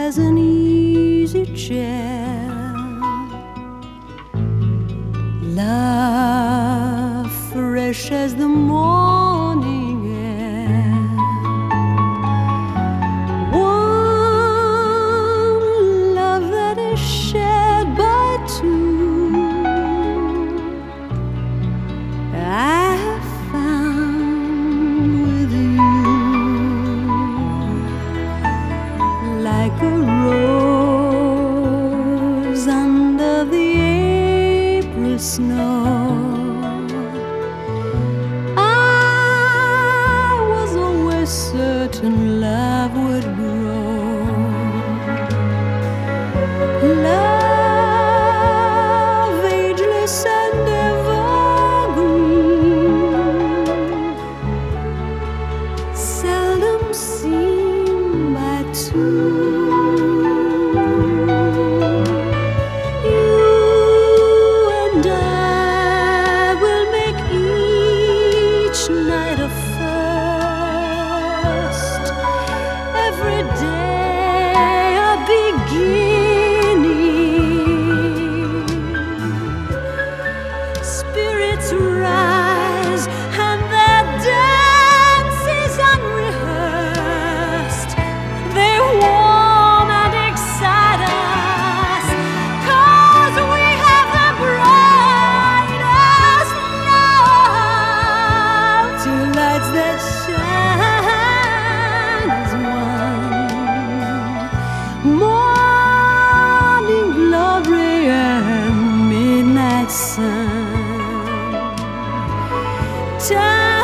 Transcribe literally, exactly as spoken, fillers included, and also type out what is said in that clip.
as an easy chair. Love fresh as the morning air. One love that is shared by two. I have found with you, like a rose under the April snow. I was always certain love would grow. Love ageless and evergreen, seldom seen by two. Every day a beginning. Spirits rise and their dance is unrehearsed. They warm and excite us, 'cause we have the brightest love. Two lights that shine as one, morning glory and midnight sun. Time